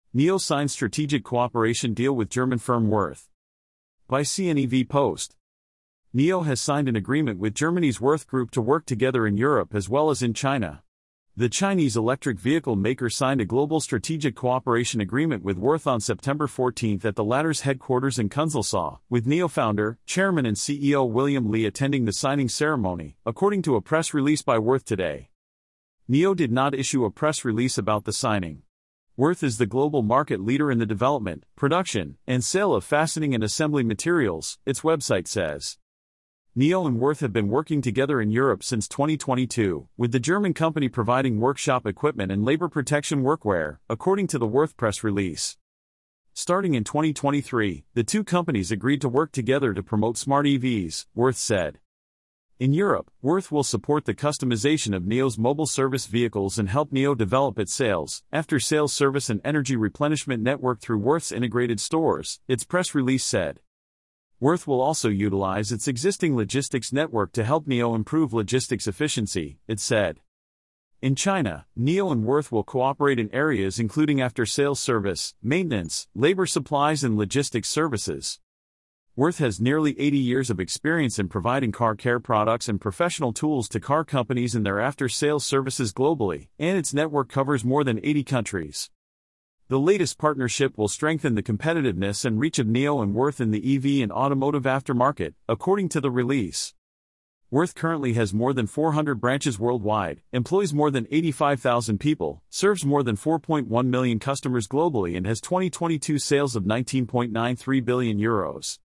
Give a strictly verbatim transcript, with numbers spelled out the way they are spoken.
NIO signs strategic cooperation deal with German firm Würth. By C N E V Post. NIO has signed an agreement with Germany's Würth Group to work together in Europe as well as in China. The Chinese electric vehicle maker signed a global strategic cooperation agreement with Würth on September fourteenth at the latter's headquarters in Künzelsau, with NIO founder, chairman and C E O William Li attending the signing ceremony, according to a press release by Würth today. NIO did not issue a press release about the signing. Würth is the global market leader in the development, production, and sale of fastening and assembly materials, its website says. NIO and Würth have been working together in Europe since twenty twenty-two, with the German company providing workshop equipment and labor protection workwear, according to the Würth press release. Starting in twenty twenty-three, the two companies agreed to work together to promote smart E Vs, Würth said. In Europe, Würth will support the customization of NIO's mobile service vehicles and help NIO develop its sales, after-sales service and energy replenishment network through Würth's integrated stores, its press release said. Würth will also utilize its existing logistics network to help NIO improve logistics efficiency, it said. In China, NIO and Würth will cooperate in areas including after-sales service, maintenance, labor supplies and logistics services. Würth has nearly eighty years of experience in providing car care products and professional tools to car companies and their after-sales services globally, and its network covers more than eighty countries. The latest partnership will strengthen the competitiveness and reach of NIO and Würth in the E V and automotive aftermarket, according to the release. Würth currently has more than four hundred branches worldwide, employs more than eighty-five thousand people, serves more than four point one million customers globally and has twenty twenty-two sales of nineteen point nine three billion euros.